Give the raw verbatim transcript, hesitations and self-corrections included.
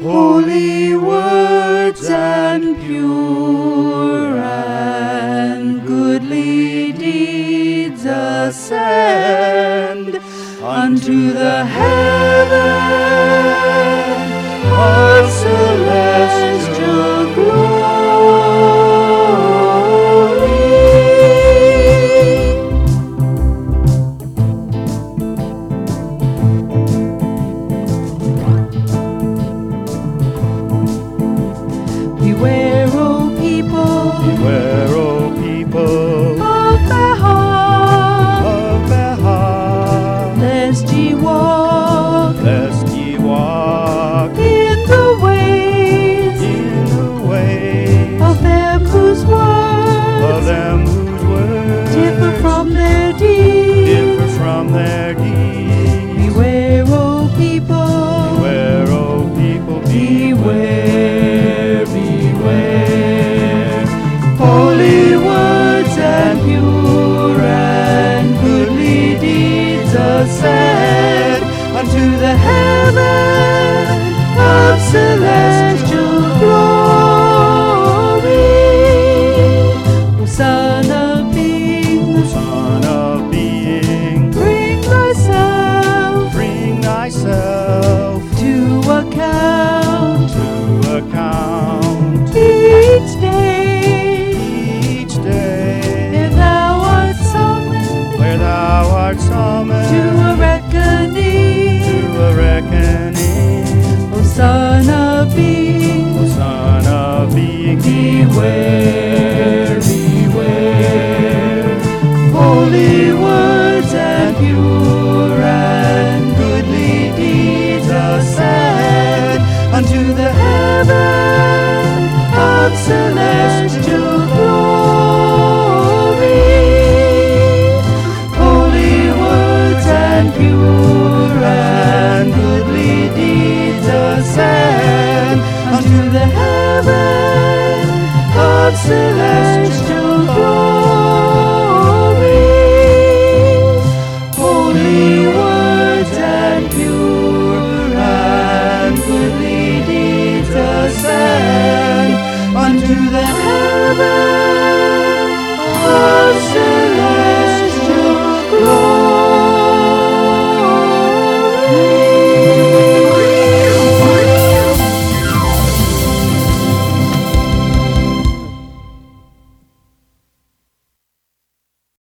holy words and pure and goodly deeds ascend unto the heaven of celestial glory. Beware, O people, Beware, O people, of the heart, of the heart, lest ye walk lest ye walk in the ways in the ways of them whose of words them whose words differ from their deeds. differ from their deeds. Beware, O people, Beware, O people, beware, beware. Holy words and pure and goodly deeds ascend unto the heaven of celestial glory. O Son of being, Son of being, bring thyself bring thyself to account to account